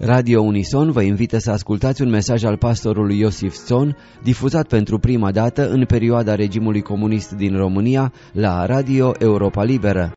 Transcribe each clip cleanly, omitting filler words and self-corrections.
Radio Unison vă invită să ascultați un mesaj al pastorului Iosif Țon, difuzat pentru prima dată în perioada regimului comunist din România la Radio Europa Liberă.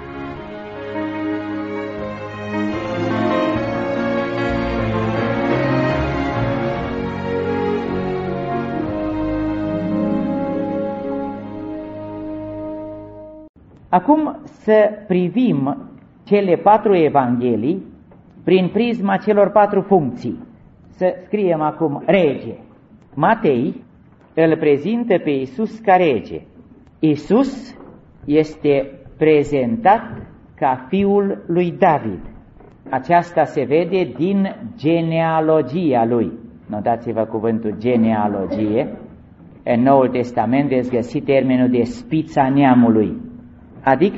Acum să privim cele 4 evanghelii prin prisma celor 4 funcții. Să scriem acum rege. Matei îl prezintă pe Iisus ca rege. Iisus este prezentat ca fiul lui David. Aceasta se vede din genealogia lui. Notați-vă cuvântul genealogie. În Noul Testament veți găsi termenul de spița neamului. Adică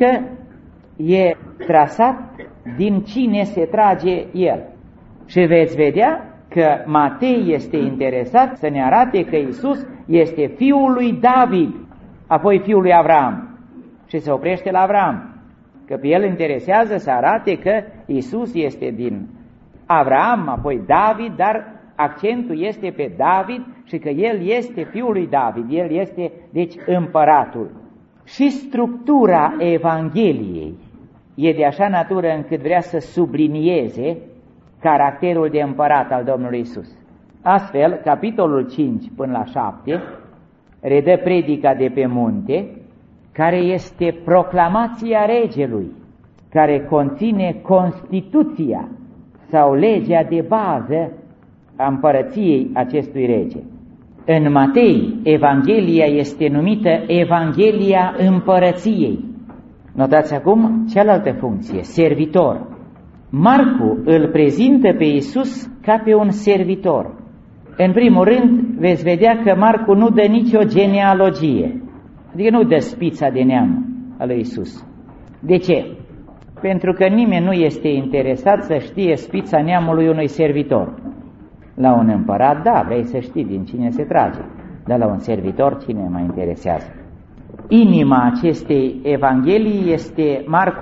e trasat din cine se trage el. Și veți vedea că Matei este interesat să ne arate că Iisus este fiul lui David, apoi fiul lui Avram. Și se oprește la Avram, că pe el interesează să arate că Iisus este din Avram, apoi David, dar accentul este pe David și că el este fiul lui David, el este deci împăratul. Și structura Evangheliei e de așa natură încât vrea să sublinieze caracterul de împărat al Domnului Iisus. Astfel, capitolul 5 până la 7 redă predica de pe munte, care este proclamația regelui, care conține Constituția sau legea de bază a împărăției acestui rege. În Matei, Evanghelia este numită Evanghelia împărăției. Notați acum cealaltă funcție, servitor. Marcu îl prezintă pe Iisus ca pe un servitor. În primul rând, veți vedea că Marcu nu dă nicio genealogie, adică nu dă spița de neam a lui Iisus. De ce? Pentru că nimeni nu este interesat să știe spița neamului unui servitor. La un împărat, da, vrei să știi din cine se trage, dar la un servitor cine mai interesează? Inima acestei evanghelii este Marcu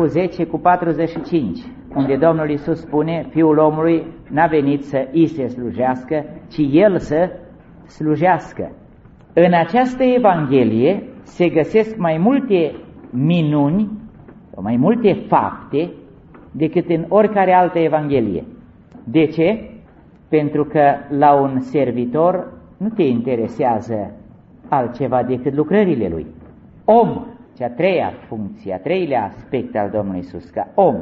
10:45, unde Domnul Iisus spune, Fiul omului n-a venit să îi se slujească, ci El să slujească. În această evanghelie se găsesc mai multe minuni, mai multe fapte decât în oricare altă evanghelie. De ce? Pentru că la un servitor nu te interesează altceva decât lucrările lui. Om, cea treia funcție, a treilea aspect al Domnului Iisus, ca om.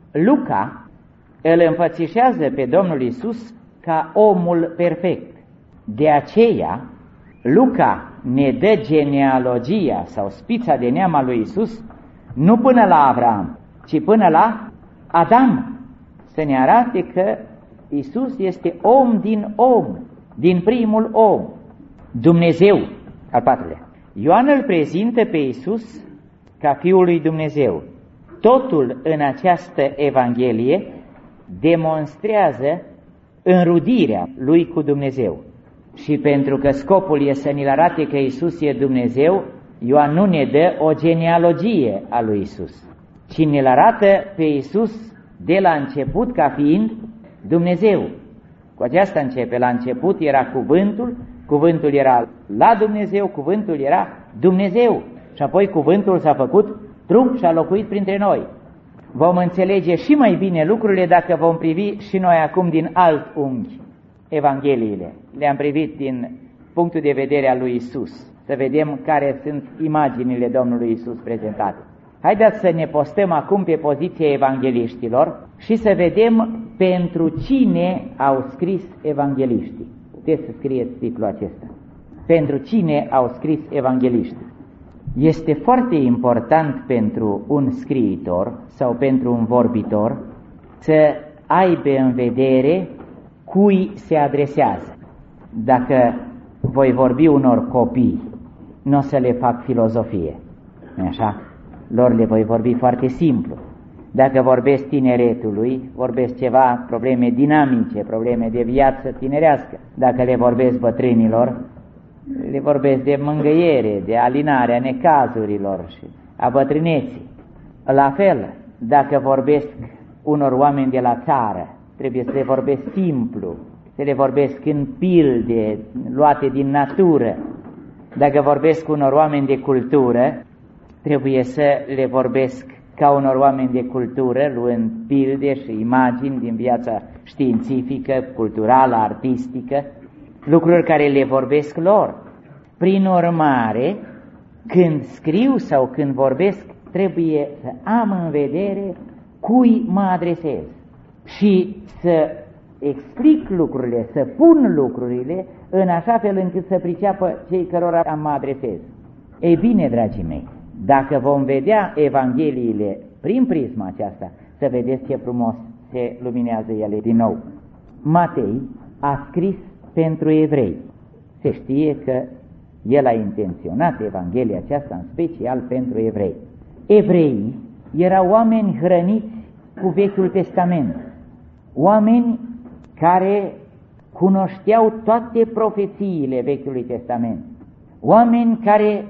Luca îl înfățișează pe Domnul Iisus ca omul perfect. De aceea, Luca ne dă genealogia sau spița de neam al lui Iisus nu până la Avram, ci până la Adam, să ne arate că Iisus este om din om, din primul om, Dumnezeu, al patrulea. Ioan îl prezintă pe Iisus ca Fiul lui Dumnezeu. Totul în această evanghelie demonstrează înrudirea lui cu Dumnezeu. Și pentru că scopul e să ne arate că Iisus e Dumnezeu, Ioan nu ne dă o genealogie a lui Iisus, ci ne arată pe Iisus de la început ca fiind Dumnezeu. Cu aceasta începe. La început era cuvântul, cuvântul era la Dumnezeu, cuvântul era Dumnezeu. Și apoi cuvântul s-a făcut trup și a locuit printre noi. Vom înțelege și mai bine lucrurile dacă vom privi și noi acum din alt unghi evangheliile. Le-am privit din punctul de vedere al lui Isus, să vedem care sunt imaginile Domnului Isus prezentate. Haideți să ne postăm acum pe poziția evangeliștilor și să vedem pentru cine au scris evangeliștii. Puteți să scrieți titlul acesta. Pentru cine au scris evangeliștii. Este foarte important pentru un scriitor sau pentru un vorbitor să aibă în vedere cui se adresează. Dacă voi vorbi unor copii, nu o să le fac filozofie, nu-i așa? Lor le voi vorbi foarte simplu. Dacă vorbesc tineretului, vorbesc ceva, probleme dinamice, probleme de viață tinerească. Dacă le vorbesc bătrânilor, le vorbesc de mângâiere, de alinare a necazurilor și a bătrâneții. La fel, dacă vorbesc unor oameni de la țară, trebuie să le vorbesc simplu, să le vorbesc în pilde luate din natură. Dacă vorbesc cu unor oameni de cultură, trebuie să le vorbesc ca unor oameni de cultură, luând pilde și imagini din viața științifică, culturală, artistică, lucruri care le vorbesc lor. Prin urmare, când scriu sau când vorbesc, trebuie să am în vedere cui mă adresez și să explic lucrurile, să pun lucrurile în așa fel încât să priceapă cei cărora mă adresez. Ei bine, dragii mei, dacă vom vedea Evangheliile prin prisma aceasta, să vedeți ce frumos se luminează ele din nou. Matei a scris pentru evrei. Se știe că el a intenționat Evanghelia aceasta în special pentru evrei. Evreii erau oameni hrăniți cu Vechiul Testament, oameni care cunoșteau toate profețiile Vechiului Testament, oameni care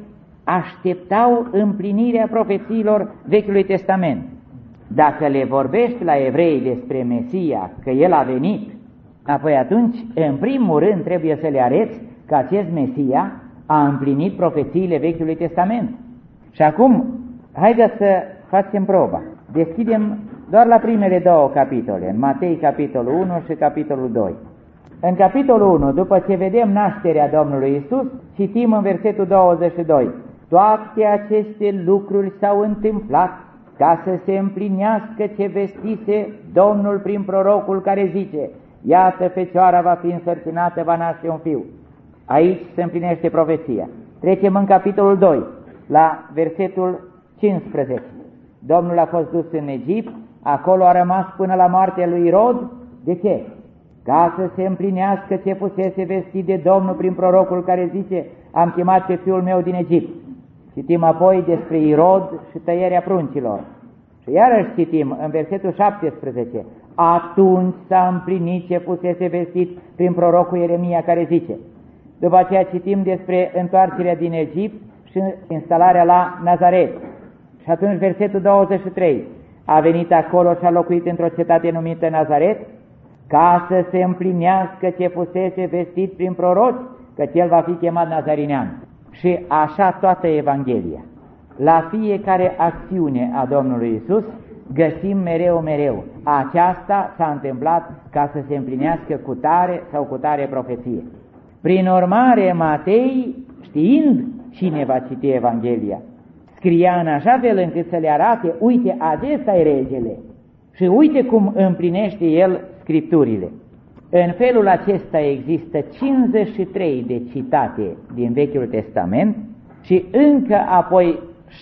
așteptau împlinirea profețiilor Vechiului Testament. Dacă le vorbești la evrei despre Mesia, că El a venit, apoi atunci, în primul rând, trebuie să le arăți că acest Mesia a împlinit profețiile Vechiului Testament. Și acum, haideți să facem proba. Deschidem doar la primele două capitole, în Matei capitolul 1 și capitolul 2. În capitolul 1, după ce vedem nașterea Domnului Iisus, citim în versetul 22. Toate aceste lucruri s-au întâmplat ca să se împlinească ce vestise Domnul prin prorocul care zice: iată, fecioara va fi însărcinată, va naște un fiu. Aici se împlinește profeția. Trecem în capitolul 2, la versetul 15. Domnul a fost dus în Egipt, acolo a rămas până la moartea lui Irod. De ce? Ca să se împlinească ce fusese vestit de Domnul prin prorocul care zice: am chemat pe fiul meu din Egipt. Citim apoi despre Irod și tăierea pruncilor. Și iarăși citim în versetul 17: atunci s-a împlinit ce fusese vestit prin prorocul Ieremia care zice. După aceea citim despre întoarcerea din Egipt și instalarea la Nazaret. Și atunci versetul 23: a venit acolo și a locuit într-o cetate numită Nazaret, ca să se împlinească ce fusese vestit prin proroci, că el va fi chemat Nazarinean. Și așa toată Evanghelia. La fiecare acțiune a Domnului Iisus găsim mereu. Aceasta s-a întâmplat ca să se împlinească cu tare sau cu tare profeție. Prin urmare, Matei, știind cine va citi Evanghelia, scria în așa fel încât să le arate: uite, acesta e regele și uite cum împlinește el Scripturile. În felul acesta există 53 de citate din Vechiul Testament și încă apoi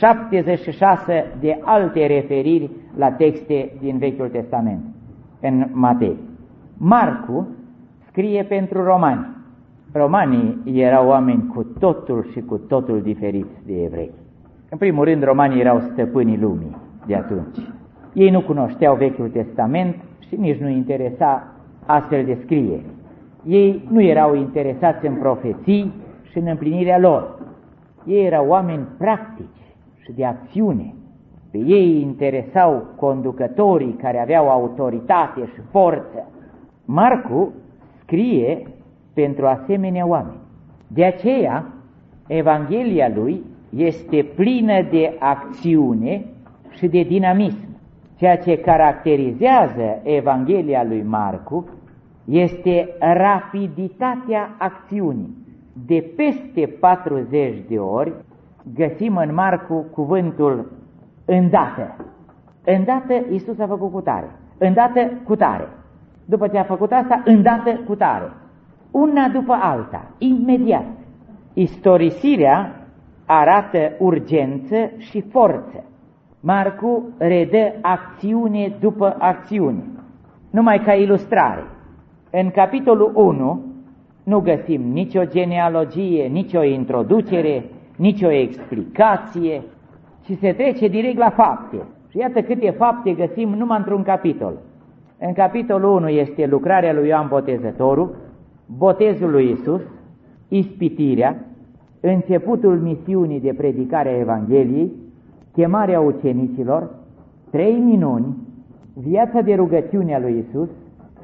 76 de alte referiri la texte din Vechiul Testament în Matei. Marcu scrie pentru romani. Romanii erau oameni cu totul și cu totul diferiți de evrei. În primul rând, romanii erau stăpânii lumii de atunci. Ei nu cunoșteau Vechiul Testament și nici nu interesa astfel de scrieri. Ei nu erau interesați în profeții și în împlinirea lor. Ei erau oameni practici și de acțiune. Pe ei interesau conducătorii care aveau autoritate și forță. Marcu scrie pentru asemenea oameni. De aceea, Evanghelia lui este plină de acțiune și de dinamism. Ceea ce caracterizează Evanghelia lui Marcu este rapiditatea acțiunii. De peste 40 de ori găsim în Marcu cuvântul îndată. Îndată Iisus a făcut cutare. Îndată cutare. După ce a făcut asta, îndată cutare. Una după alta, imediat. Istorisirea arată urgență și forță. Marcu redă acțiune după acțiune. Numai ca ilustrare, în capitolul 1 nu găsim nicio genealogie, nicio introducere, nicio explicație, ci se trece direct la fapte. Și iată câte fapte găsim numai într-un capitol. În capitolul 1 este lucrarea lui Ioan Botezătorul, botezul lui Iisus, ispitirea, începutul misiunii de predicare a Evangheliei, chemarea ucenicilor, 3 minuni, viața de rugăciune a lui Iisus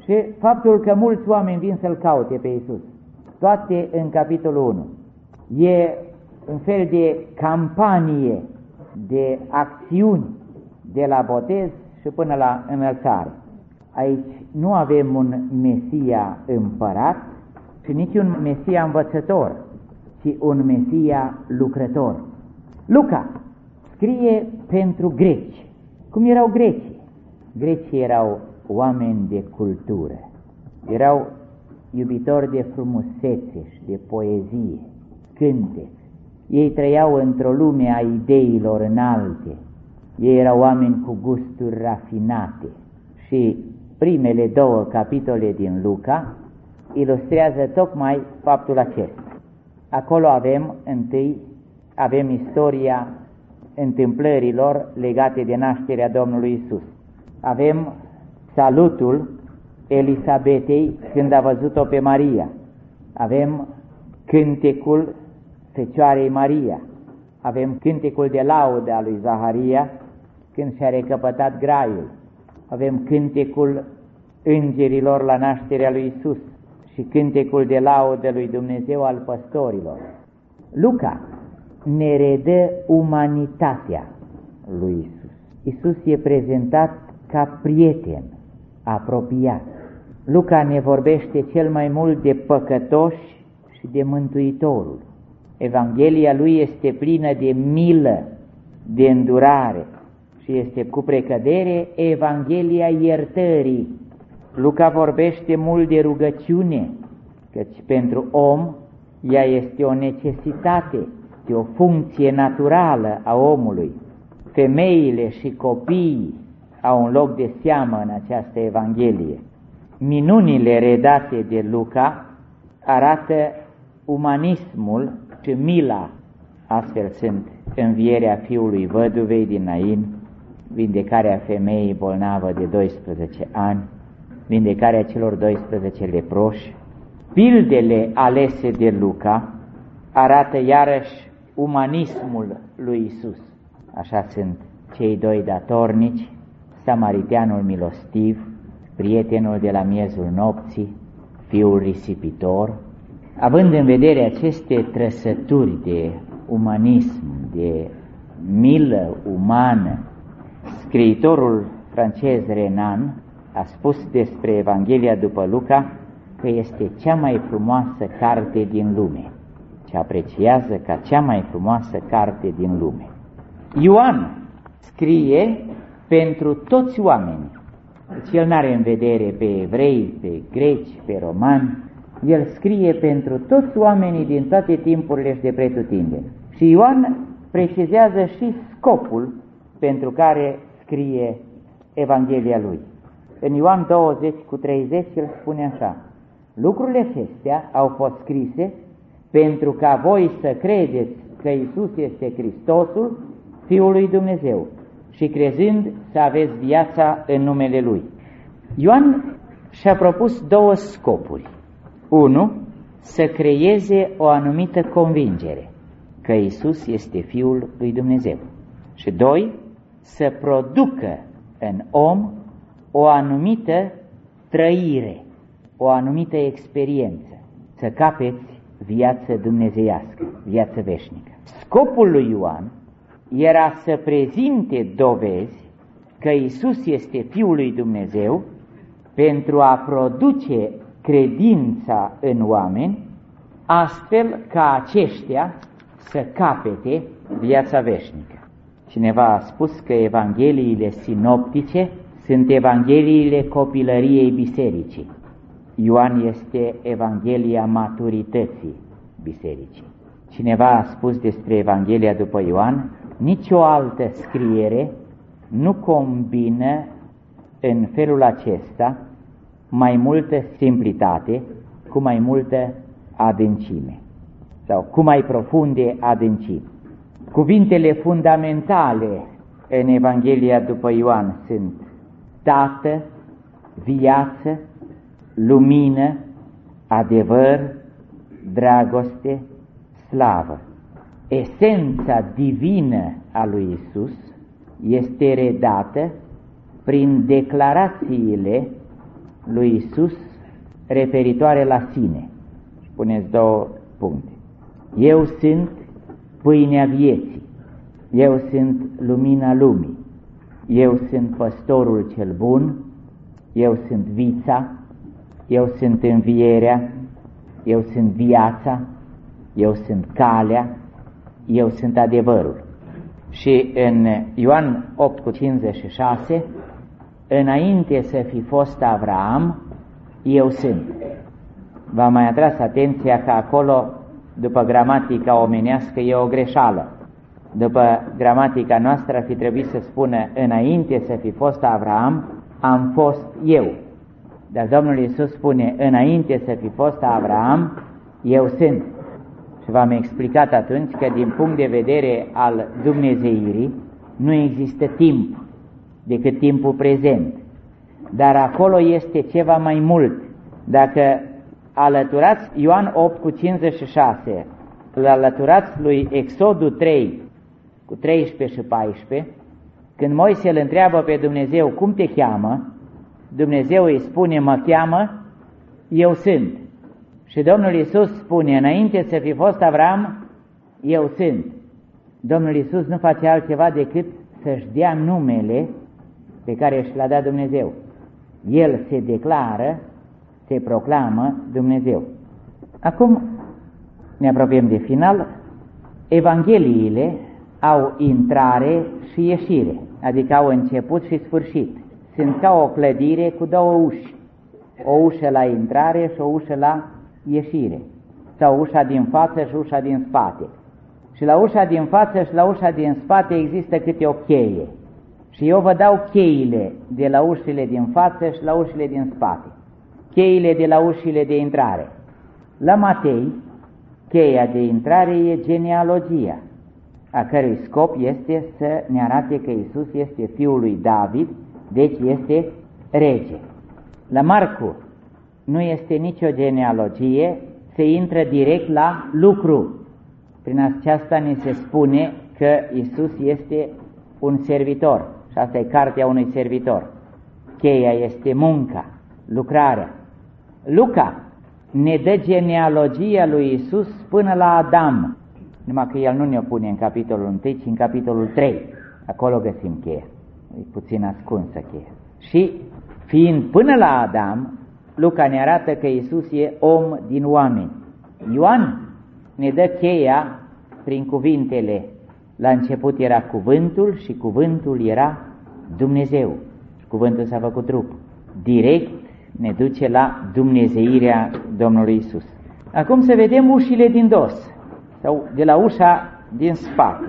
și faptul că mulți oameni vin să-L caute pe Iisus. Toate în capitolul 1. E un fel de campanie de acțiuni de la botez și până la înălțare. Aici nu avem un Mesia împărat și nici un Mesia învățător, ci un Mesia lucrător. Luca scrie pentru greci. Cum erau grecii? Grecii erau oameni de cultură, erau iubitori de frumusețe și de poezie, cântec. Ei trăiau într-o lume a ideilor înalte, ei erau oameni cu gusturi rafinate și primele 2 capitole din Luca ilustrează tocmai faptul acesta. Acolo avem istoria întâmplărilor legate de nașterea Domnului Isus. Avem salutul Elisabetei când a văzut-o pe Maria. Avem cântecul Fecioarei Maria. Avem cântecul de laudă a lui Zaharia când și-a recăpătat graiul. Avem cântecul îngerilor la nașterea lui Isus și cântecul de laudă lui Dumnezeu al păstorilor. Luca ne redă umanitatea lui Isus. Isus e prezentat ca prieten apropiat. Luca ne vorbește cel mai mult de păcătoși și de Mântuitorul. Evanghelia lui este plină de milă, de îndurare și este cu precădere Evanghelia iertării. Luca vorbește mult de rugăciune, căci pentru om ea este o necesitate, este o funcție naturală a omului. Femeile și copiii au un loc de seamă în această Evanghelie. Minunile redate de Luca arată umanismul și mila. Astfel sunt învierea fiului văduvei din Nain, vindecarea femeii bolnavă de 12 ani, vindecarea celor 12 leproși. Pildele alese de Luca arată iarăși umanismul lui Isus. Așa sunt cei 2 datornici, samariteanul milostiv, prietenul de la miezul nopții, fiul risipitor. Având în vedere aceste trăsături de umanism, de milă umană, scriitorul francez Renan a spus despre Evanghelia după Luca că este cea mai frumoasă carte din lume, ce apreciază ca cea mai frumoasă carte din lume. Ioan scrie pentru toți oamenii, deci el n-are în vedere pe evrei, pe greci, pe romani, el scrie pentru toți oamenii din toate timpurile și de pretutindeni. Și Ioan precizează și scopul pentru care scrie Evanghelia lui. În Ioan 20:30 el spune așa: lucrurile acestea au fost scrise pentru ca voi să credeți că Iisus este Hristosul, Fiul lui Dumnezeu, și crezând să aveți viața în numele Lui. Ioan și-a propus 2 scopuri. 1. Să creeze o anumită convingere că Iisus este Fiul lui Dumnezeu. Și 2. Să producă în om o anumită trăire, o anumită experiență, să capeți viață dumnezeiască, viață veșnică. Scopul lui Ioan era să prezinte dovezi că Iisus este Fiul lui Dumnezeu pentru a produce credința în oameni, astfel ca aceștia să capete viața veșnică. Cineva a spus că evangheliile sinoptice sunt evangheliile copilăriei bisericii. Ioan este evanghelia maturității bisericii. Cineva a spus despre Evanghelia după Ioan: nicio altă scriere nu combină în felul acesta mai multă simplitate cu mai multă adâncime sau cu mai profunde adâncimi. Cuvintele fundamentale în Evanghelia după Ioan sunt Tată, viață, lumină, adevăr, dragoste, slavă. Esența divină a lui Isus este redată prin declarațiile lui Isus referitoare la sine. Puneți 2 puncte. Eu sunt pâinea vieții, eu sunt lumina lumii, eu sunt păstorul cel bun, eu sunt vița, eu sunt învierea, eu sunt viața, eu sunt calea, eu sunt adevărul. Și în Ioan 8:56, înainte să fi fost Avraam, eu sunt. V-am mai atras atenția că acolo, după gramatica omenească, e o greșeală. După gramatica noastră ar fi trebuit să spună înainte să fi fost Avraam, am fost eu. Dar Domnul Iisus spune înainte să fi fost Avraam, eu sunt. Și v-am explicat atunci că din punct de vedere al dumnezeirii nu există timp decât timpul prezent. Dar acolo este ceva mai mult. Dacă alăturați Ioan 8:56, îl alăturați lui Exodul 3:13 și 14, când Moise îl întreabă pe Dumnezeu cum te cheamă, Dumnezeu îi spune mă cheamă, eu sunt. Și Domnul Iisus spune înainte să fi fost Avraam, eu sunt. Domnul Iisus nu face altceva decât să-și dea numele pe care și l-a dat Dumnezeu. El se declară, se proclamă Dumnezeu. Acum ne apropiem de final. Evangheliile au intrare și ieșire, adică au început și sfârșit. Sunt ca o clădire cu 2 uși, o ușă la intrare și o ușă la ieșire, sau ușa din față și ușa din spate. Și la ușa din față și la ușa din spate există câte o cheie. Și eu vă dau cheile de la ușile din față și la ușile din spate, cheile de la ușile de intrare. La Matei, cheia de intrare e genealogia, a cărui scop este să ne arate că Iisus este fiul lui David, deci este rege. La Marcu nu este nicio genealogie, se intră direct la lucru. Prin aceasta ni se spune că Iisus este un servitor și asta e cartea unui servitor. Cheia este munca, lucrarea. Luca ne dă genealogia lui Iisus până la Adam, numai că el nu ne-o pune în capitolul 1, ci în capitolul 3. Acolo găsim cheia, e puțin ascunsă cheia. Și fiind până la Adam, Luca ne arată că Iisus e om din oameni. Ioan ne dă cheia prin cuvintele: la început era cuvântul și cuvântul era Dumnezeu. Și cuvântul s-a făcut trup. Direct ne duce la dumnezeirea Domnului Iisus. Acum să vedem ușile din dos, sau de la ușa din spate.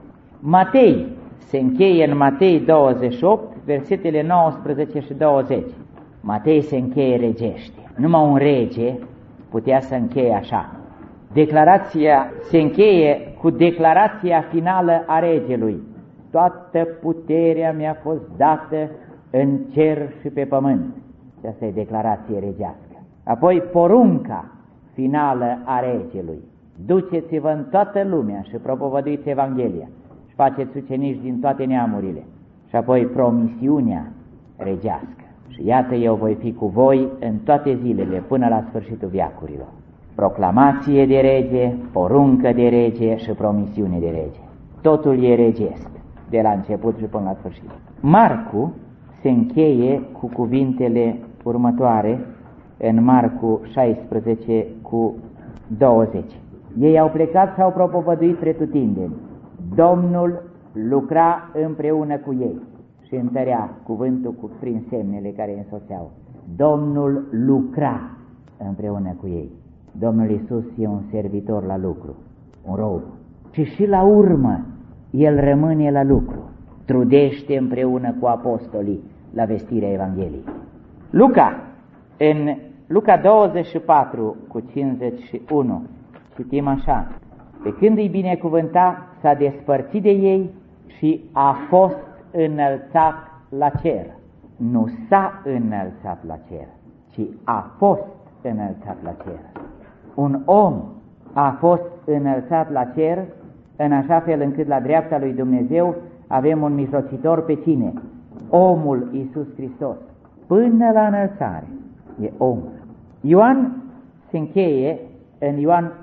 Matei se încheie în Matei 28, versetele 19 și 20. Matei se încheie regește. Numai un rege putea să încheie așa. Declarația se încheie cu declarația finală a regelui: toată puterea mi-a fost dată în cer și pe pământ. Asta e declarație regească. Apoi porunca finală a regelui: duceți-vă în toată lumea și propovăduiți Evanghelia și faceți ucenici din toate neamurile. Și apoi promisiunea regească: și iată, eu voi fi cu voi în toate zilele până la sfârșitul veacurilor. Proclamație de rege, poruncă de rege și promisiune de rege. Totul e regesc, de la început și până la sfârșit. Marcu se încheie cu cuvintele următoare în Marcu 16 cu 20. Ei au plecat și au propovăduit pretutindeni. Domnul lucra împreună cu ei și întărea cuvântul prin semnele care însoțeau. Domnul lucra împreună cu ei. Domnul Iisus e un servitor la lucru, un rob. Și la urmă El rămâne la lucru, trudește împreună cu apostolii la vestirea Evangheliei. Luca, în Luca 24 cu 51, citim așa: pe când îi binecuvânta, s-a despărțit de ei și a fost înălțat la cer. Nu s-a înălțat la cer, ci a fost înălțat la cer. Un om a fost înălțat la cer în așa fel încât la dreapta lui Dumnezeu avem un mijlocitor pe cine? Omul Iisus Hristos. Până la înălțare e om. Ioan se încheie în Ioan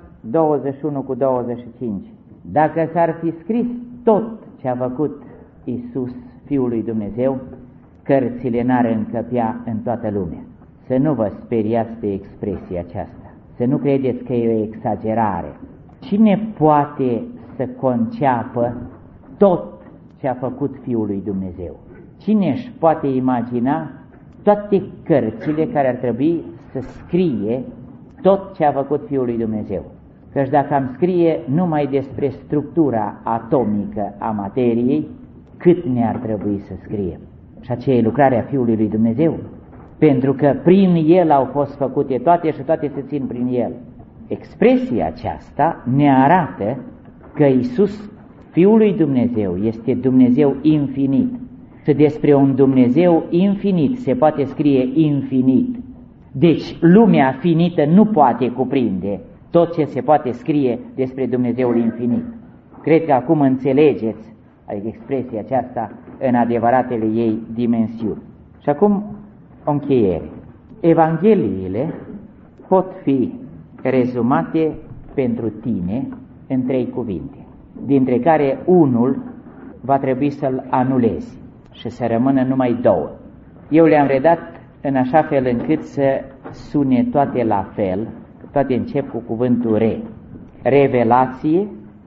21:25. Dacă s-ar fi scris tot ce a făcut Iisus, Fiul lui Dumnezeu, cărțile n-ar încăpea în toată lumea. Să nu vă speriați de expresia aceasta, să nu credeți că e o exagerare. Cine poate să conceapă tot ce a făcut Fiul lui Dumnezeu? Cine își poate imagina toate cărțile care ar trebui să scrie tot ce a făcut Fiul lui Dumnezeu? Căci dacă am scrie numai despre structura atomică a materiei, cât ne-ar trebui să scriem? Și aceea e lucrarea Fiului lui Dumnezeu, pentru că prin El au fost făcute toate și toate se țin prin El. Expresia aceasta ne arată că Iisus, Fiul lui Dumnezeu, este Dumnezeu infinit. Și despre un Dumnezeu infinit se poate scrie infinit. Deci lumea finită nu poate cuprinde tot ce se poate scrie despre Dumnezeul infinit. Cred că acum înțelegeți expresia aceasta în adevăratele ei dimensiuni. Și acum o încheiere. Evangheliile pot fi rezumate pentru tine în 3 cuvinte, dintre care unul va trebui să-l anulezi și să rămână numai 2. Eu le-am redat în așa fel încât să sune toate la fel, toate încep cu cuvântul re. Revelație,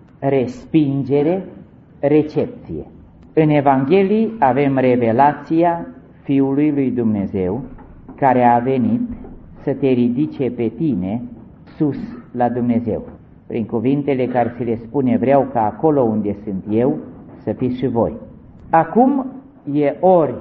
respingere, recepție. În Evanghelii avem revelația Fiului lui Dumnezeu, care a venit să te ridice pe tine sus la Dumnezeu. Prin cuvintele care se le spune, vreau ca acolo unde sunt eu să fiți și voi. Acum e ori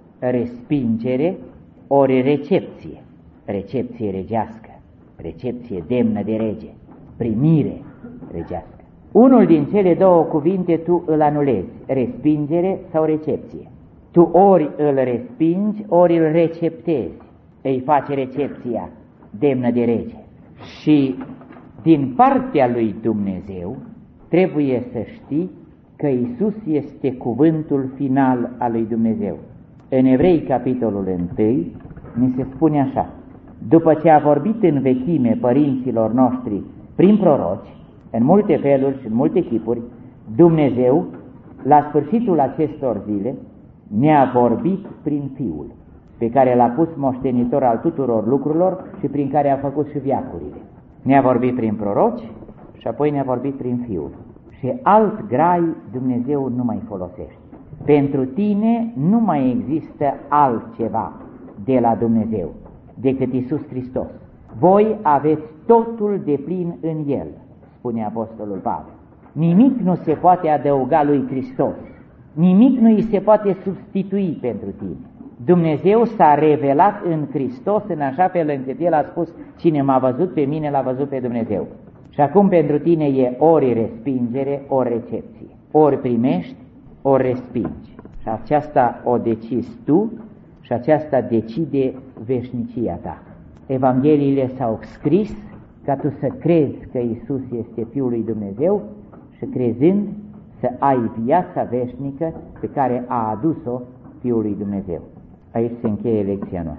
respingere, ori recepție. Recepție regească, recepție demnă de rege, primire regească. Unul din cele 2 cuvinte tu îl anulezi, respingere sau recepție. Tu ori îl respingi, ori îl receptezi, îi face recepția demnă de rege. Și din partea lui Dumnezeu trebuie să știi că Iisus este cuvântul final al lui Dumnezeu. În Evrei, capitolul 1, ni se spune așa: după ce a vorbit în vechime părinților noștri prin proroci, în multe feluri și în multe chipuri, Dumnezeu, la sfârșitul acestor zile, ne-a vorbit prin Fiul, pe care l-a pus moștenitor al tuturor lucrurilor și prin care a făcut și veacurile. Ne-a vorbit prin proroci și apoi ne-a vorbit prin Fiul. Și alt grai Dumnezeu nu mai folosește. Pentru tine nu mai există altceva de la Dumnezeu decât Iisus Hristos. Voi aveți totul deplin în El, spune Apostolul Pavel. Nimic nu se poate adăuga lui Hristos, nimic nu îi se poate substitui pentru tine. Dumnezeu s-a revelat în Hristos în așa fel încât El a spus, cine m-a văzut pe mine l-a văzut pe Dumnezeu. Și acum pentru tine e ori respingere, ori recepție. Ori primești, ori respingi. Și aceasta o decizi tu și aceasta decide veșnicia ta. Evangheliile s-au scris ca tu să crezi că Iisus este Fiul lui Dumnezeu și crezând să ai viața veșnică pe care a adus-o Fiul lui Dumnezeu. Aici se încheie lecția noastră.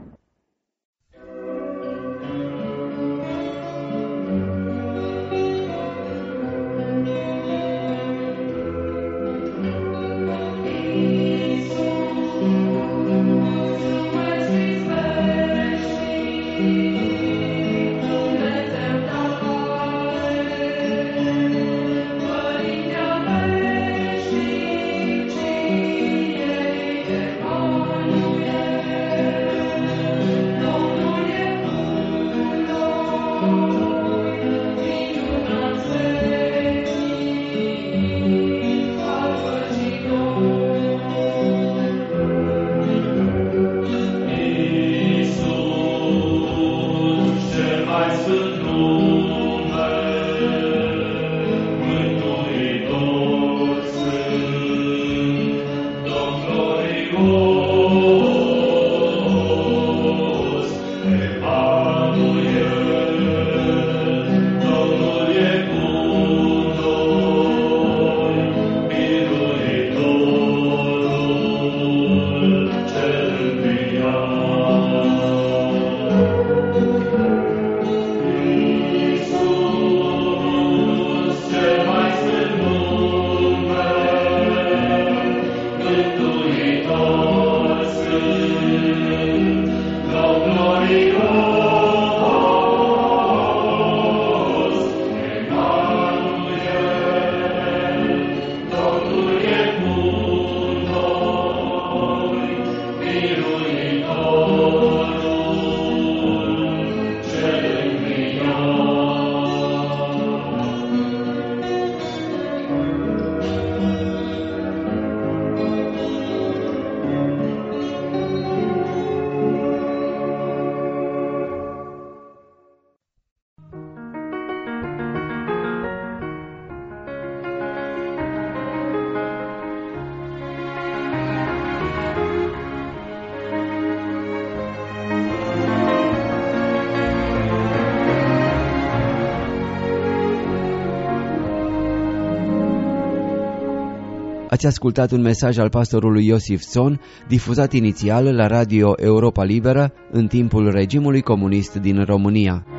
Ați ascultat un mesaj al pastorului Iosif Țon, difuzat inițial la Radio Europa Liberă în timpul regimului comunist din România.